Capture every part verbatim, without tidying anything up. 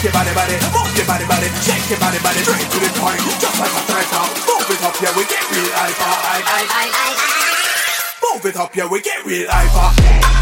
your body, body, move your body, body, shake your body, body, straight to the point, just like a sniper. Move it up, yeah, we get real hyper. I, I, I, I, I. Move it up, yeah, we get real hyper.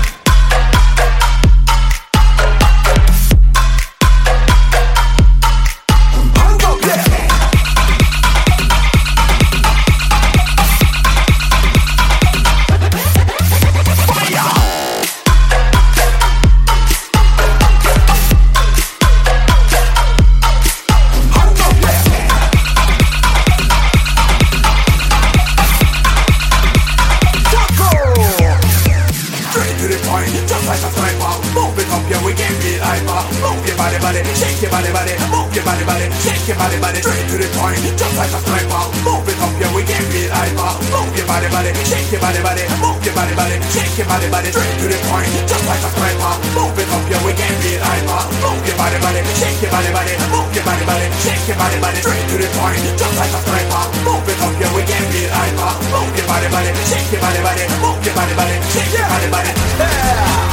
Just like a sniper, move it up, yeah, we get real hyper. Move your body, body, shake your body, body, move your body, body, shake your body, body, straight to the point. Just like a sniper, move it up, yeah, we get real hyper. Move your body, body, shake your body, body, move your body, body, shake your body, body, straight to the point. Just like a sniper, move it up, yeah, we get real hyper. Move your body, body, shake your body, body, move your body, body, shake your body, body, straight to the point. Just like a sniper, move it up, yeah, we get real hyper. Move your body, body, shake your body, body, move your body, body, shake your body, body. Yeah.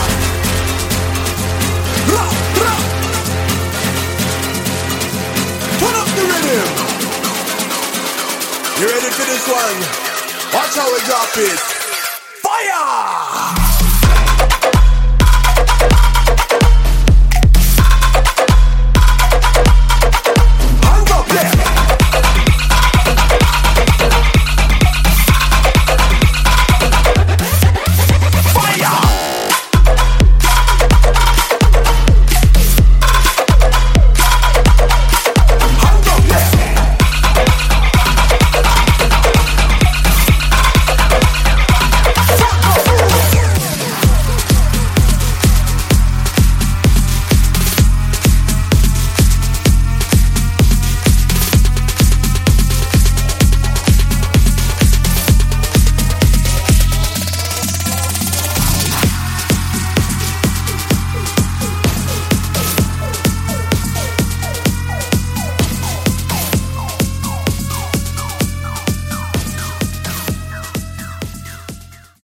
Turn up the rhythm. You ready for this one? Watch how we drop it.